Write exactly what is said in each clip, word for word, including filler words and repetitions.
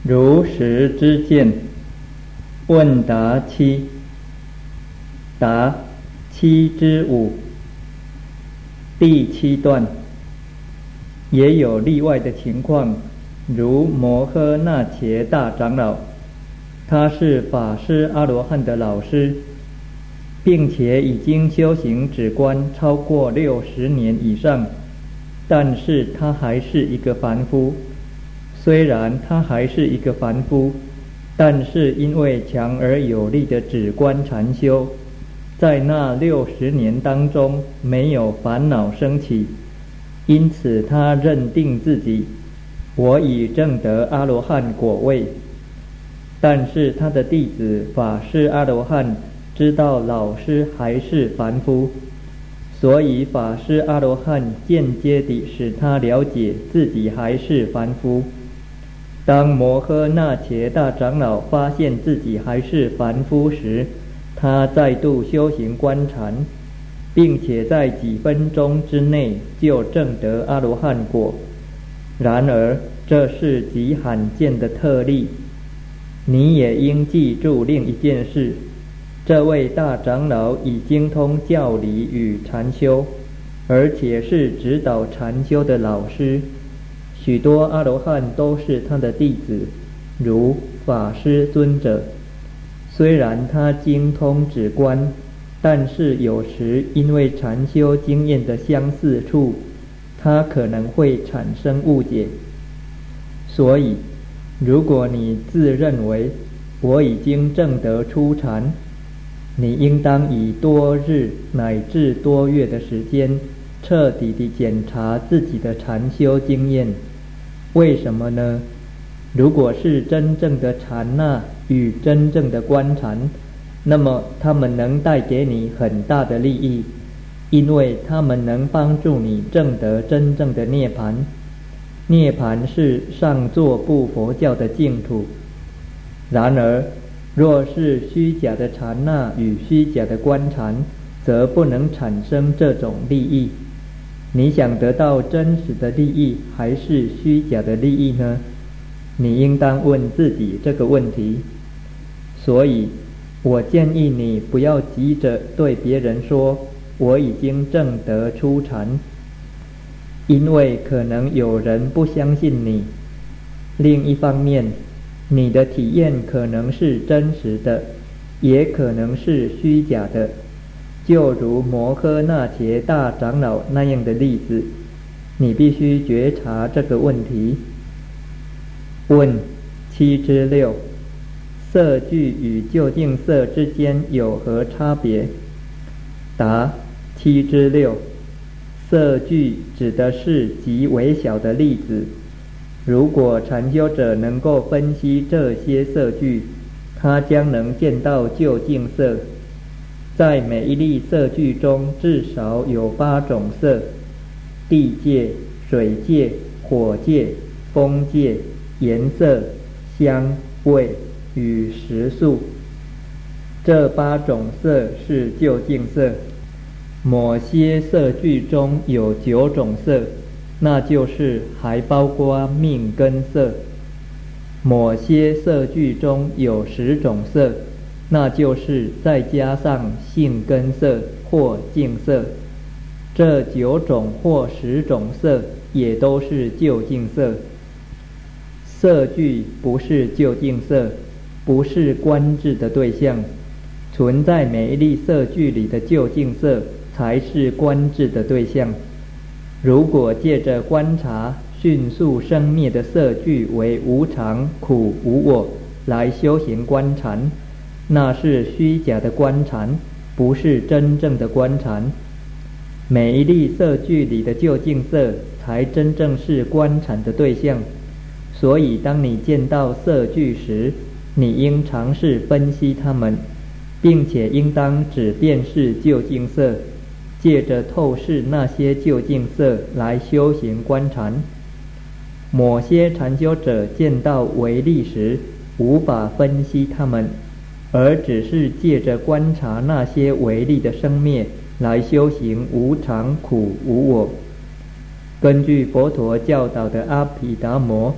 如实之见。问答七。答七之五。第七段。也有例外的情况，如摩诃那伽大长老，他是法师阿罗汉的老师，并且已经修行止观超过六十年以上，但是他还是一个凡夫。虽然他还是一个凡夫，但是因为强而有力的止观禅修，在那六十年当中没有烦恼升起，因此他认定自己我已证得阿罗汉果位。但是他的弟子法师阿罗汉知道老师还是凡夫，所以法师阿罗汉间接地使他了解自己还是凡夫。当摩诃那伽大长老发现自己还是凡夫时，他再度修行观禅，并且在几分钟之内就证得阿罗汉果。然而这是极罕见的特例。你也应记住另一件事，这位大长老已精通教理与禅修，而且是指导禅修的老师。许多阿罗汉都是他的弟子，如法师尊者。虽然他精通止观，但是有时因为禅修经验的相似处，他可能会产生误解。所以如果你自认为我已经证得初禅，你应当以多日乃至多月的时间彻底地检查自己的禅修经验。为什么呢？如果是真正的禅那与真正的观禅，那么它们能带给你很大的利益，因为它们能帮助你证得真正的涅槃。涅槃是上座部佛教的净土。然而若是虚假的禅那与虚假的观禅，则不能产生这种利益。你想得到真实的利益还是虚假的利益呢？你应当问自己这个问题。所以我建议你不要急着对别人说我已经证得初禅，因为可能有人不相信你。另一方面，你的体验可能是真实的，也可能是虚假的，就如摩诃那伽大长老那样的例子。你必须觉察这个问题。问七之六。色聚与究竟色之间有何差别？答七之六。色聚指的是极微小的粒子。如果禅修者能够分析这些色聚，他将能见到究竟色。在每一粒色聚中至少有八种色：地界、水界、火界、风界、颜色、香味与时数。这八种色是究竟色。某些色聚中有九种色，那就是还包括命根色。某些色聚中有十种色，那就是再加上性根色或净色。这九种或十种色也都是究竟色。色聚不是究竟色，不是观智的对象。存在每一粒色聚里的究竟色才是观智的对象。如果借着观察迅速生灭的色聚为无常、苦、无我来修行观禅，那是虚假的观禅，不是真正的观禅。每一粒色聚里的究竟色才真正是观禅的对象。所以当你见到色聚时，你应尝试分析它们，并且应当只辨识究竟色，借着透视那些究竟色来修行观禅。某些禅修者见到微粒时无法分析它们，而只是借着观察那些微粒的生灭来修行无常、苦、无我。根据佛陀教导的阿毗达摩，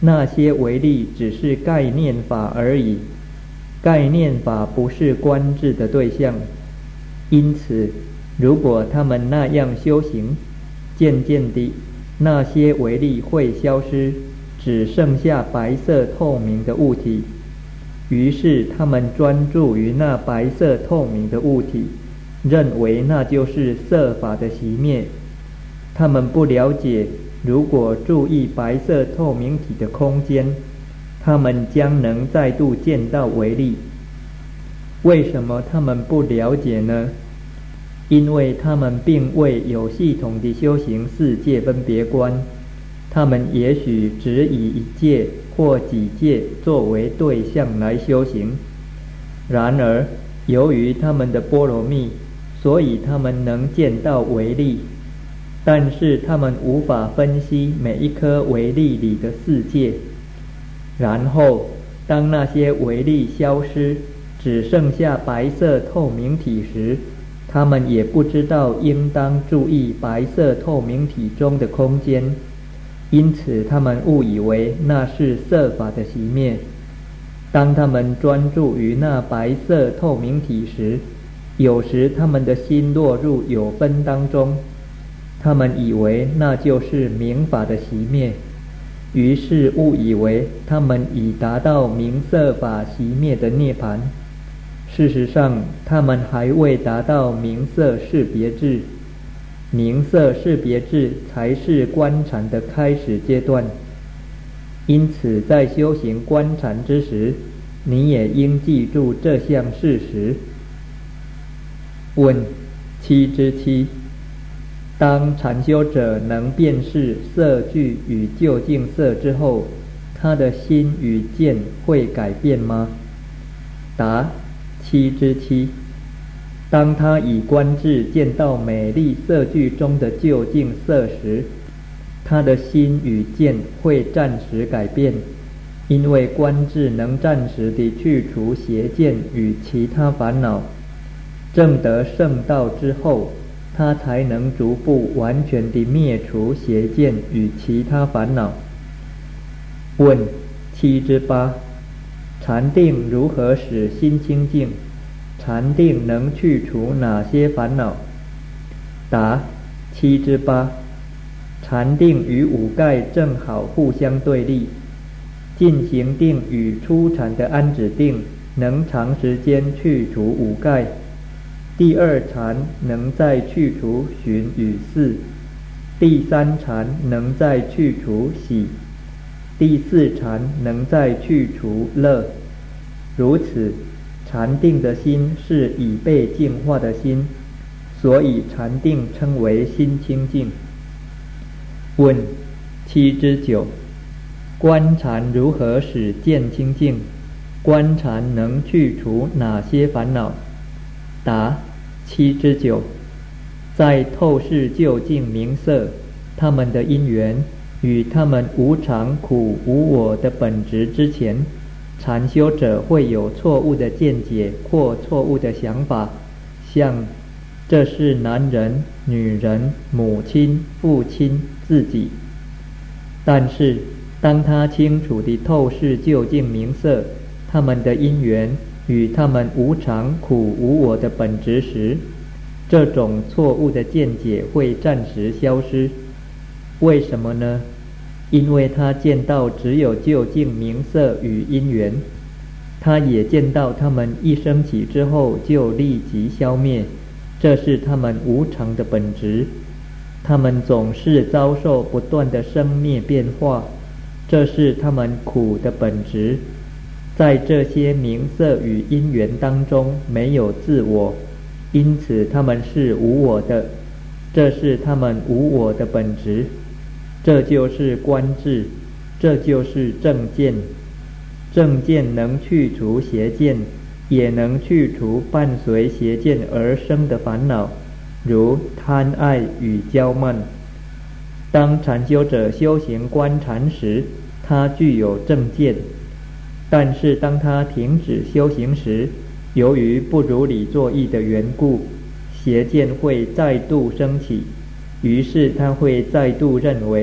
那些为例只是概念法而已，概念法不是观治的对象。因此，如果他们那样修行，渐渐地，那些为例会消失，只剩下白色透明的物体。于是他们专注于那白色透明的物体，认为那就是色法的熄灭。他们不了解，如果注意白色透明体的空间，他们将能再度见到为例。为什么他们不了解呢？因为他们并未有系统地修行四界分别观，他们也许只以一界或几界作为对象来修行。然而，由于他们的波罗蜜，所以他们能见到为例，但是他们无法分析每一颗为例里的四界。然后，当那些为例消失，只剩下白色透明体时，他们也不知道应当注意白色透明体中的空间，因此他们误以为那是色法的熄灭。当他们专注于那白色透明体时，有时他们的心落入有分当中，他们以为那就是明法的熄灭，于是误以为他们已达到明色法熄灭的涅槃。事实上，他们还未达到明色识别智，明色识别智才是观禅的开始阶段。因此，在修行观禅之时，你也应记住这项事实。问七之七：当禅修者能辨识色具与究竟色之后，他的心与见会改变吗？答：七之七：当他以观智见到美丽色具中的究竟色时，他的心与见会暂时改变，因为观智能暂时地去除邪见与其他烦恼。证得圣道之后，他才能逐步完全地灭除邪见与其他烦恼。问七之八：禅定如何使心清净？禅定能去除哪些烦恼？答：七之八：禅定与五盖正好互相对立。进行定与初禅的安止定能长时间去除五盖，第二禅能再去除寻与伺，第三禅能再去除喜，第四禅能再去除乐。如此，禅定的心是已被净化的心，所以禅定称为心清净。问七之九：观禅如何使见清净？观禅能去除哪些烦恼？答：七之九：在透视究竟明色，他们的因缘与他们无常苦无我的本质之前，禅修者会有错误的见解或错误的想法，像这是男人、女人、母亲、父亲、自己。但是当他清楚地透视究竟明色他们的因缘与他们无常苦无我的本质时，这种错误的见解会暂时消失。为什么呢？因为他见到只有究竟明色与因缘，他也见到他们一升起之后就立即消灭，这是他们无常的本质。他们总是遭受不断的生灭变化，这是他们苦的本质。在这些明色与因缘当中没有自我，因此他们是无我的，这是他们无我的本质。这就是观智，这就是正见。正见能去除邪见，也能去除伴随邪见而生的烦恼，如贪爱与骄慢。当禅修者修行观禅时，他具有正见，但是当他停止修行时，由于不如理作意的缘故，邪见会再度升起，于是他会再度认为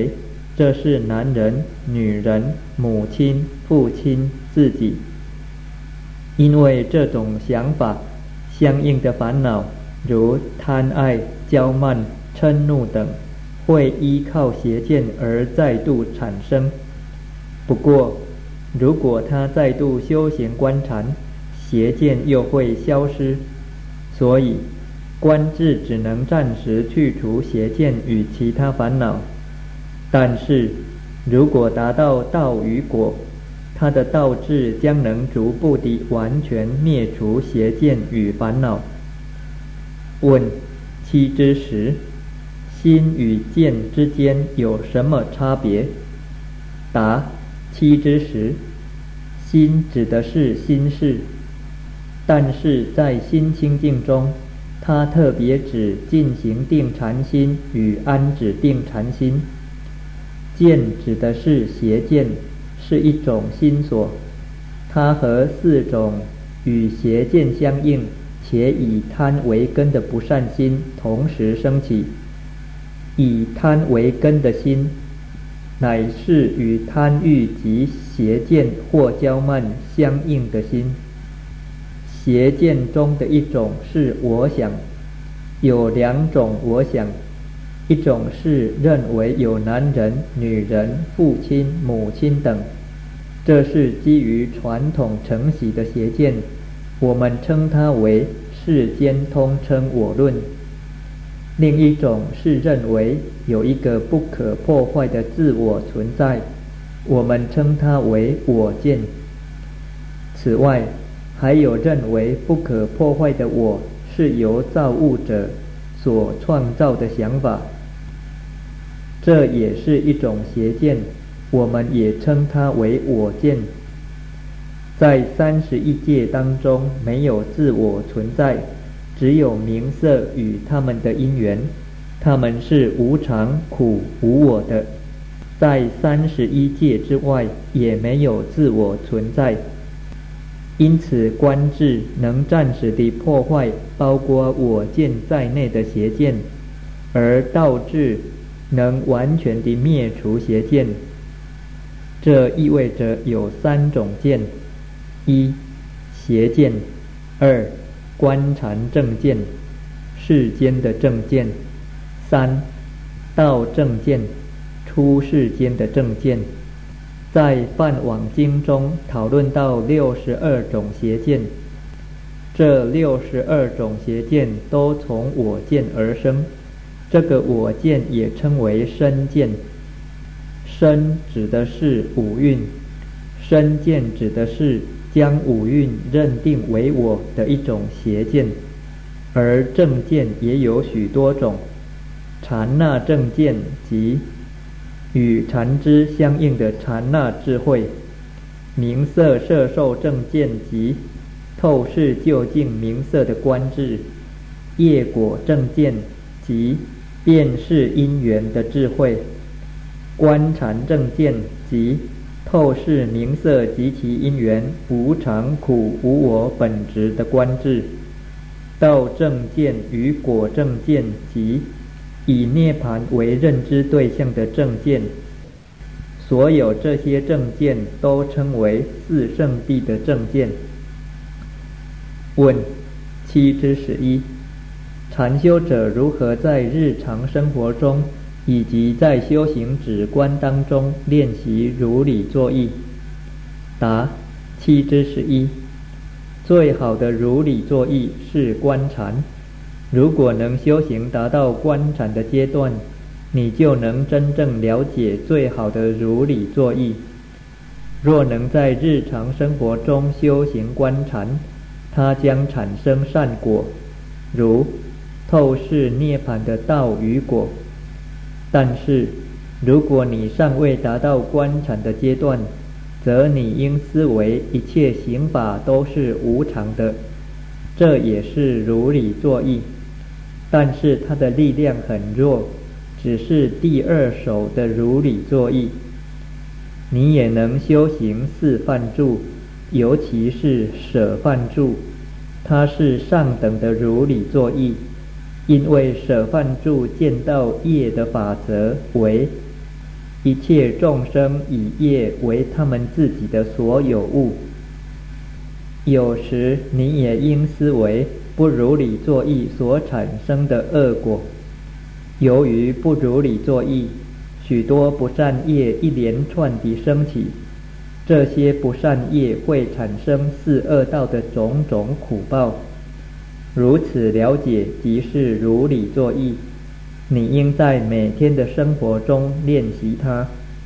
这是男人、女人、母亲、父亲、自己。因为这种想法，相应的烦恼，如贪爱、骄慢、嗔怒等，会依靠邪见而再度产生。不过，如果他再度修行观禅，邪见又会消失，所以观智只能暂时去除邪见与其他烦恼。但是如果达到道与果，他的道智将能逐步地完全灭除邪见与烦恼。问：七之十，心与见之间有什么差别？答：七之十，心指的是心事，但是在心清净中，它特别指进行定禅心与安止定禅心。见指的是邪见，是一种心所，它和四种与邪见相应且以贪为根的不善心同时升起。以贪为根的心，乃是与贪欲及邪见或骄慢相应的心。邪见中的一种是我想，有两种我想，一种是认为有男人、女人、父亲、母亲等，这是基于传统承袭的邪见，我们称它为世间通称我论。另一种是认为有一个不可破坏的自我存在，我们称它为我见。此外，还有认为不可破坏的我是由造物者所创造的想法，这也是一种邪见，我们也称它为我见。在三十一界当中，没有自我存在，只有名色与他们的因缘，他们是无常、苦、无我的。在三十一界之外，也没有自我存在。因此观智能暂时地破坏包括我见在内的邪见，而道智能完全地灭除邪见。这意味着有三种见：一、邪见；二、观禅正见，世间的正见；三、道正见，出世间的正见。在《梵网经》中讨论到六十二种邪见，这六十二种邪见都从我见而生，这个我见也称为身见。身指的是五蕴，身见指的是将五蕴认定为我的一种邪见，而正见也有许多种。禅那正见即与禅知相应的禅那智慧，名色摄受正见及透视究竟名色的观智，业果正见及辨识因缘的智慧，观禅正见及透视名色及其因缘无常苦无我本质的观智，道正见与果正见及以涅盘为认知对象的正见，所有这些正见都称为四圣谛的正见。问：七之十一，禅修者如何在日常生活中以及在修行止观当中练习如理作意？答：七之十一，最好的如理作意是观禅。如果能修行达到观禅的阶段，你就能真正了解最好的如理作意。若能在日常生活中修行观禅，它将产生善果，如透视涅槃的道与果。但是如果你尚未达到观禅的阶段，则你应思维一切行法都是无常的，这也是如理作意，但是它的力量很弱，只是第二手的如理作意。你也能修行四梵住，尤其是舍梵住，它是上等的如理作意，因为舍梵住见到业的法则为一切众生以业为他们自己的所有物。有时你也应思维不如理作意所产生的恶果。由于不如理作意，许多不善业一连串地升起，这些不善业会产生四恶道的种种苦报。如此了解即是如理作意，你应在每天的生活中练习它。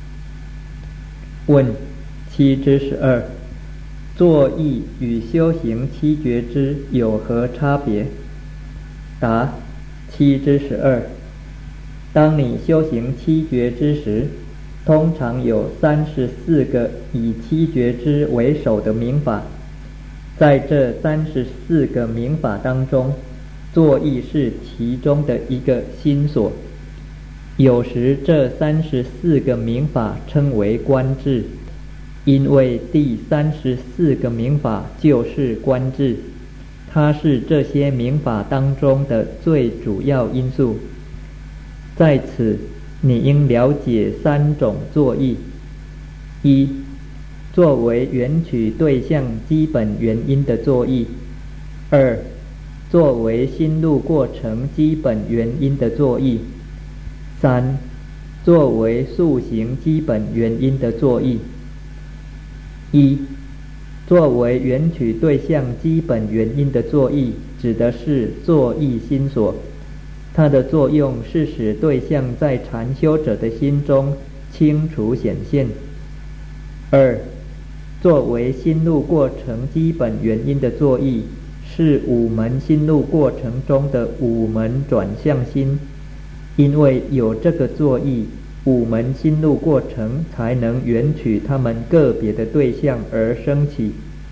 问七之十二，作意与修行七觉支有何差别？答：七之十二，当你修行七觉支时，通常有三十四个以七觉支为首的名法。在这三十四个名法当中，作意是其中的一个心所。有时这三十四个名法称为观智，因为第三十四个名法就是观智，它是这些名法当中的最主要因素。在此，你应了解三种作意：一、作为缘取对象基本原因的作意；二、作为心路过程基本原因的作意；三、作为速行基本原因的作意。一、作为缘取对象基本原因的作意，指的是作意心所，它的作用是使对象在禅修者的心中清楚显现。二、作为心路过程基本原因的作意，是五门心路过程中的五门转向心，因为有这个作意，五门心路过程才能缘取他们个别的对象而升起。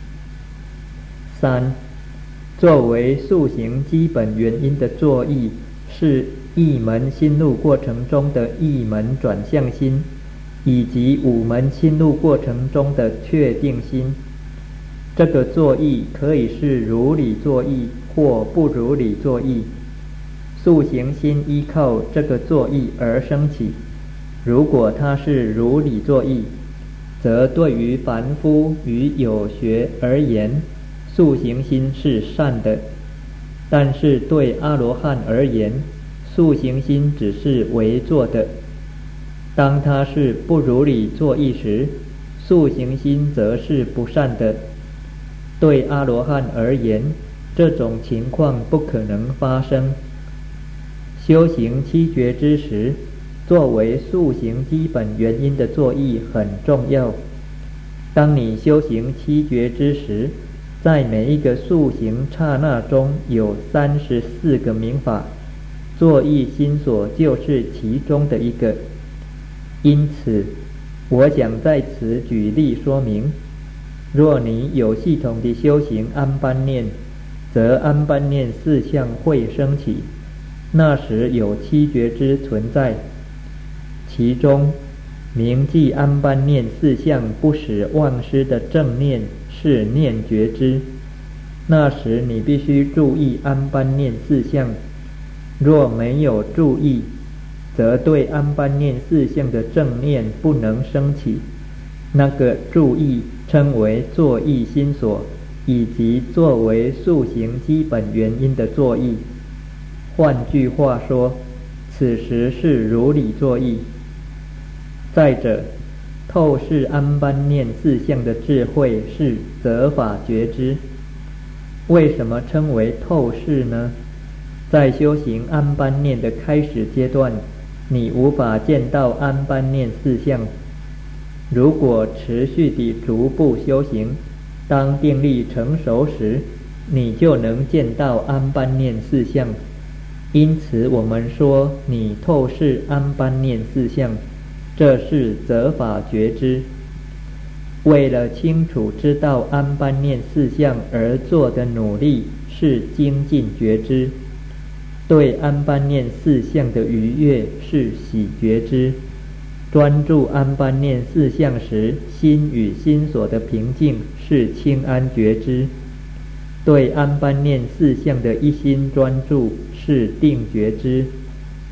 三、作为速行基本原因的作意，是一门心路过程中的一门转向心，以及五门心路过程中的确定心。这个作意可以是如理作意或不如理作意。速行心依靠这个作意而升起。如果它是如理作意，则对于凡夫与有学而言，速行心是善的；但是对阿罗汉而言，速行心只是为作的。当它是不如理作意时，速行心则是不善的。对阿罗汉而言，这种情况不可能发生。修行七觉之时，作为速行基本原因的作意很重要。当你修行七觉之时，在每一个速行刹那中有三十四个名法，作意心所就是其中的一个。因此，我想在此举例说明：若你有系统地修行安般念，则安般念四相会升起，那时有七觉支存在。其中，铭记安般念四相不使忘失的正念是念觉支，那时你必须注意安般念四相。若没有注意，则对安般念四相的正念不能升起。那个注意称为作意心所，以及作为速行基本原因的作意。换句话说，此时是如理作意。再者，透视安般念四相的智慧是择法觉支。为什么称为透视呢？在修行安般念的开始阶段，你无法见到安般念四相。如果持续地逐步修行，当定力成熟时，你就能见到安般念四相。因此我们说你透视安般念四相，这是择法觉支。为了清楚知道安般念四相而做的努力是精进觉支。对安般念四相的愉悦是喜觉支。专注安般念四相时，心与心所的平静是清安觉支。对安般念四相的一心专注是定觉支。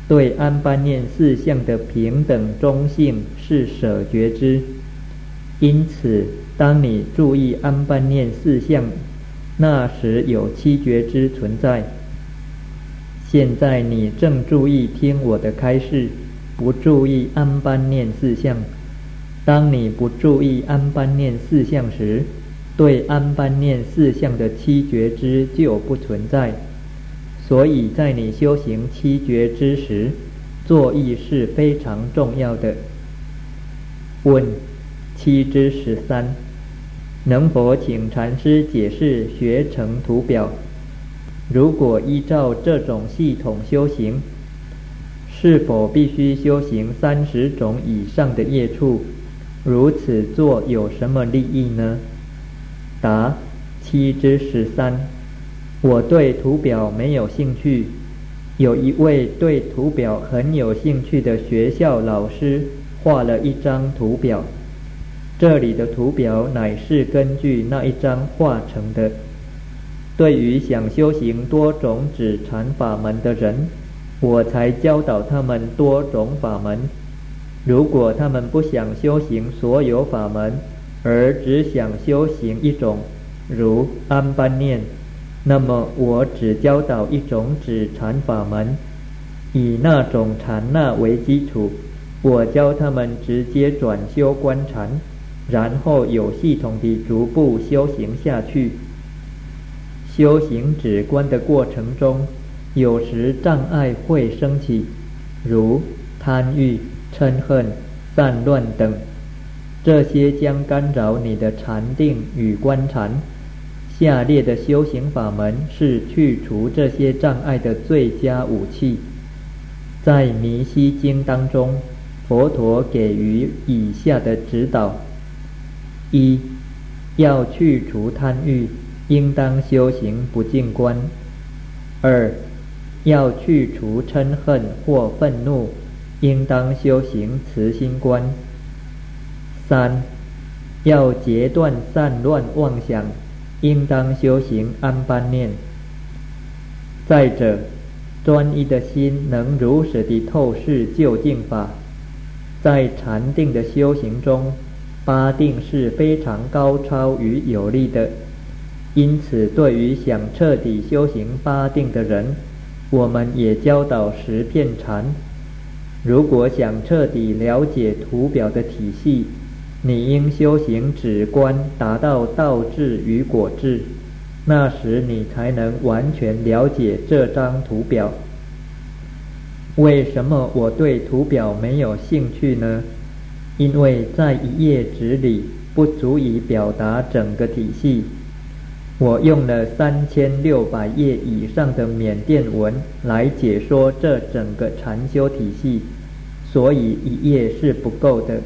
对安般念四相的平等中性是舍觉知。因此当你注意安般念四相，那时有七觉知存在。现在你正注意听我的开示，不注意安般念四相。当你不注意安般念四相时，对安般念四相的七觉知就不存在。所以在你修行七觉知时，作意是非常重要的。问七之十三，能否请禅师解释学成图表？如果依照这种系统修行，是否必须修行三十种以上的业处？如此做有什么利益呢？答七之十三，我对图表没有兴趣。有一位对图表很有兴趣的学校老师画了一张图表，这里的图表乃是根据那一张画成的。对于想修行多种止禅法门的人，我才教导他们多种法门。如果他们不想修行所有法门，而只想修行一种，如安般念，那么我只教导一种止禅法门，以那种禅那为基础，我教他们直接转修观禅，然后有系统地逐步修行下去。修行止观的过程中，有时障碍会升起，如贪欲、嗔恨、散乱等，这些将干扰你的禅定与观禅。下列的修行法门是去除这些障碍的最佳武器。在弥西经当中，佛陀给予以下的指导：一、要去除贪欲，应当修行不净观；二、要去除嗔恨或愤怒，应当修行慈心观；三、要截断散乱妄想，应当修行安般念。再者，专一的心能如实地透视究竟法。在禅定的修行中，八定是非常高超与有力的，因此对于想彻底修行八定的人，我们也教导十片禅。如果想彻底了解图表的体系，你应修行止观，达到道智与果智，那时你才能完全了解这张图表。为什么我对图表没有兴趣呢？因为在一页纸里不足以表达整个体系。我用了三千六百页以上的缅甸文来解说这整个禅修体系，所以一页是不够的。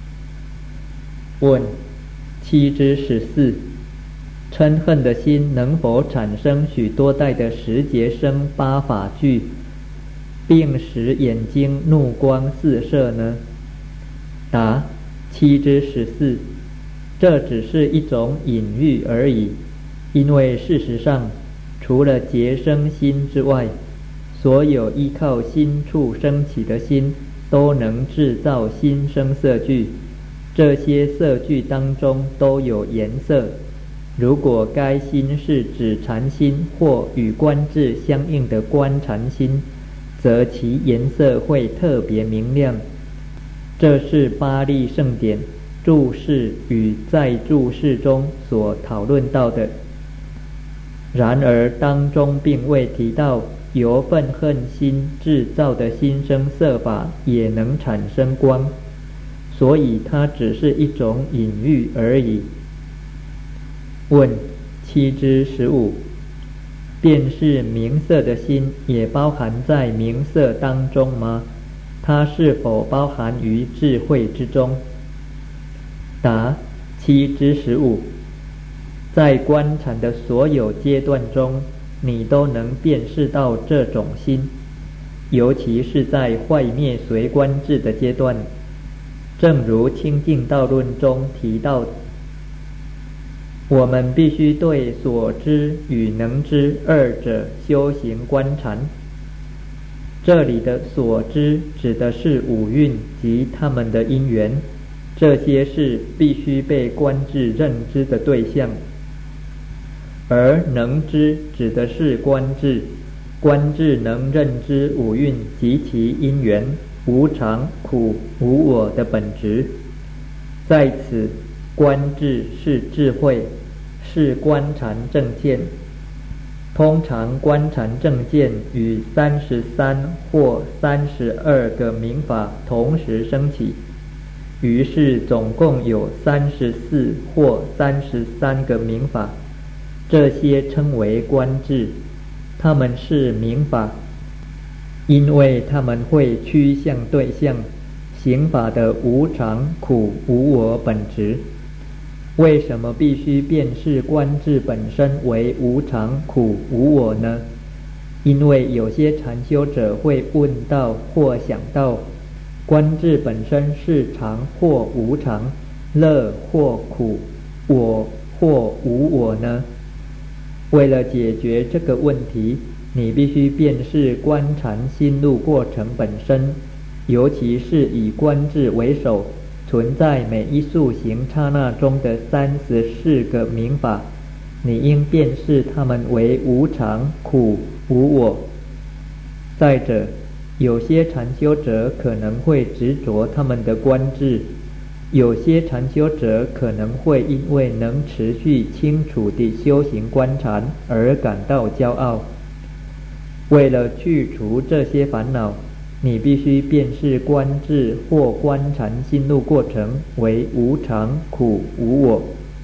问七之十四，嗔恨的心能否产生许多代的十节生八法具，并使眼睛怒光四射呢？答七之十四，这只是一种隐喻而已，因为事实上，除了结生心之外，所有依靠心处升起的心都能制造心生色具，这些色具当中都有颜色。如果该心是指禅心或与观智相应的观禅心，则其颜色会特别明亮。这是巴利圣典注释与在注释中所讨论到的。然而当中并未提到由愤恨心制造的心生色法也能产生光，所以它只是一种隐喻而已。问七之十五，便是明色的心也包含在明色当中吗？它是否包含于智慧之中？答七之十五，在观禅的所有阶段中，你都能辨识到这种心，尤其是在坏灭随观智的阶段。正如清净道论中提到，我们必须对所知与能知二者修行观禅。 这里的所知指的是五蕴及他们的因缘，这些是必须被观智认知的对象。而能知指的是观智，观智能认知五蕴及其因缘无常、苦、无我的本质。在此，观智是智慧，是观禅正见。通常观禅正见与三十三或三十二个明法同时升起，于是总共有三十四或三十三个明法，这些称为观智，它们是明法，因为它们会趋向对象行法的无常、苦、无我本质。为什么必须辨识观智本身为无常、苦、无我呢？因为有些禅修者会问到或想到，观智本身是常或无常，乐或苦，我或无我呢？为了解决这个问题，你必须辨识观禅心路过程本身，尤其是以观智为首，存在每一速行刹那中的三十四个明法，你应辨识它们为无常、苦、无我。再者，有些禅修者可能会执着他们的观智，有些禅修者可能会因为能持续清楚地修行观禅而感到骄傲。为了去除这些烦恼，你必须辨识观智或观禅心路过程为无常、苦、无我。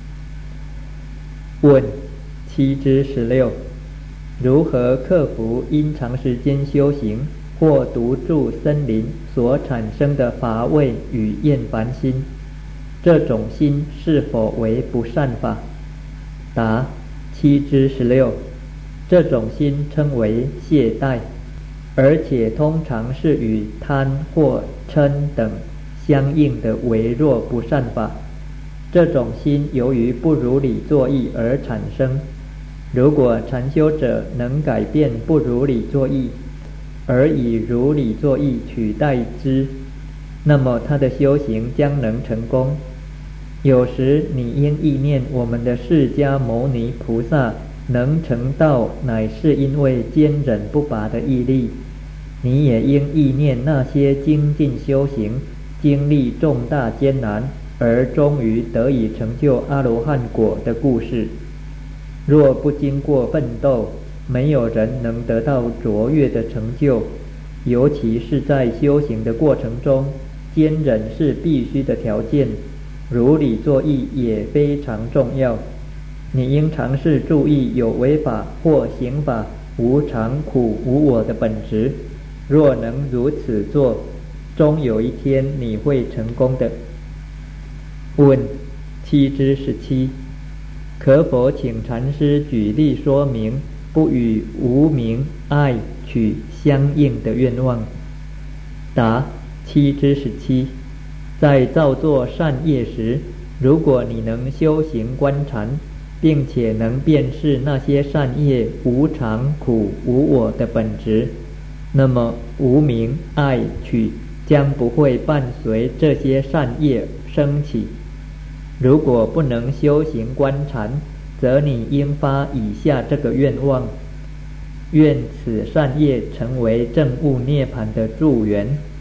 问七之十六：如何克服因长时间修行或独住森林所产生的乏味与厌烦心？这种心是否为不善法？答：七之十六，这种心称为懈怠，而且通常是与贪或嗔等相应的微弱不善法。这种心由于不如理作意而产生。如果禅修者能改变不如理作意，而以如理作意取代之，那么他的修行将能成功。有时你应意念我们的释迦牟尼菩萨能成道，乃是因为坚忍不拔的毅力。你也应意念那些精进修行、经历重大艰难，而终于得以成就阿罗汉果的故事。若不经过奋斗，没有人能得到卓越的成就。尤其是在修行的过程中，坚忍是必须的条件，如理作意也非常重要。你应尝试注意有为法或行法无常、苦、无我的本质。若能如此做，终有一天你会成功的。问七之十七：可否请禅师举例说明不与无明、爱、取相应的愿望？答：七之十七，在造作善业时，如果你能修行观禅，并且能辨识那些善业无常、苦、无我的本质，那么无明、爱、取将不会伴随这些善业升起。如果不能修行观禅，则你应发以下这个愿望：愿此善业成为证悟涅槃的助缘。